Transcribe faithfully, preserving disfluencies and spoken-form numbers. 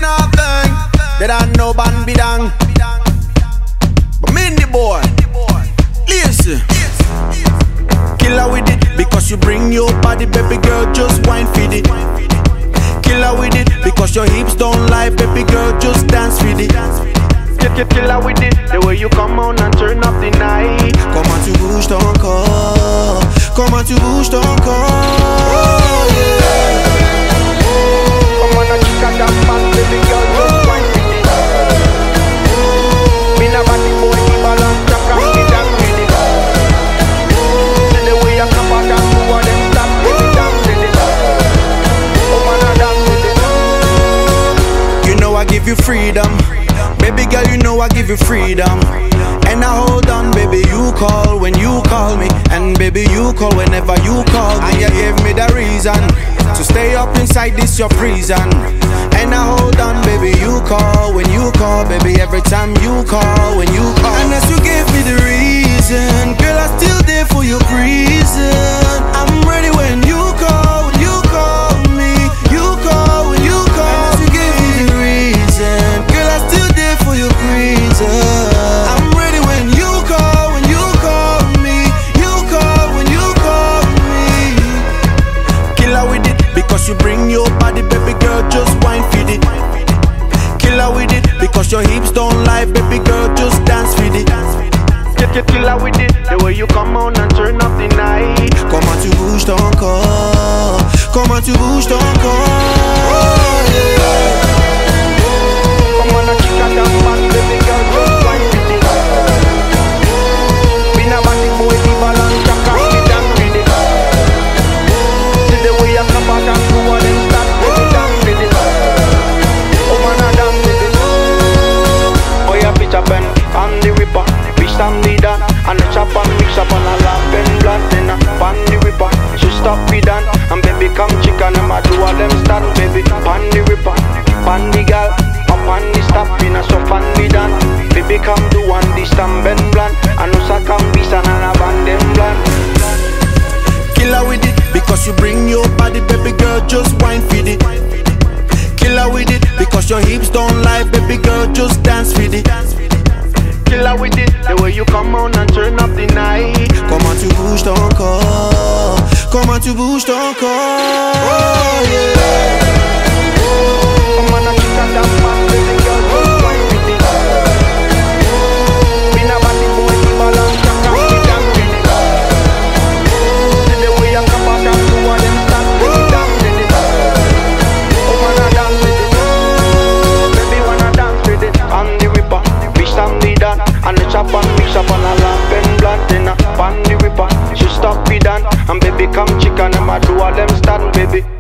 nothing. That I know ban be dang. But me and the boy, listen. Killer with it, because you bring your body, baby girl, just wine feed it. Killer with it, because your hips don't lie, baby girl, just dance with it. Killer with it, the way you come on and turn up the night. Comment tu bouges ton corps, comment tu bouges ton corps, yeah. Come on, chica, dance fast, baby girl, just wine with it. Me na body boy, keep balance, jack and me dance with it. See the way you come out and move on them stop, baby dance with it. Come on, dance with it. You know I give you freedom. Baby girl, you know I give you freedom. And I hold on, baby, you call when you call me. And baby, you call whenever you call me. And you gave me the reason to stay up inside this your prison. And I hold on, baby, you call when you call. Baby, every time you call, when you call. And as you gave me the reason, girl, I'm still there for your reason. I'm ready when you call, when you call me. You call when you call. And as you gave me the reason, girl, I'm still there for your reason. I'm ready when you call, when you call me. You call when you call me. Killer with it, because you bring your body, baby girl, just wine feed it. Killer with it, because your hips don't lie, baby girl, just dance with it. Killer with it, the way you come on and turn up the night. Comment tu bouges ton corps, comment tu bouges ton corps, yeah. Come on, chica, dance fast, baby girl, just wine with it. Me na body boy, keep balance, jack and me dance with it. See the way you come out and move on them stop, baby dance with it. Come on, dance with it. Oh yeah, bitch up and on the ripper. Stand me down, and the chop and mix up on a lamp and blunt. Then I pan the ripper, she stop me down. And baby come chicken, and I do all them stand. Baby pan the ripper, pan the gal, up on the stop, in a so fan me down. Baby come do one this stamp and blunt. And us a come be and a band them blunt. Killer with it, because you bring your body, baby girl, just wine feed it. Killer with it, because your hips don't lie, baby girl, just dance with it. Killer with it, the way you come on and turn up the night. Comment tu bouges ton corps, comment tu bouges ton corps, yeah. Come on, chica, dance fast, baby girl, just wine with it. Me na body boy, keep balance, jack and me dance with it. See the way you come out and do all them stop, baby dance with it. Come on, dance with it. Baby wanna dance with it. On the ripper, bitch stand me down. And the chop and mix up on a lamp and blunt. Then I pan the ripper, she stop me down. And baby come chicken, and I do all them stand, baby.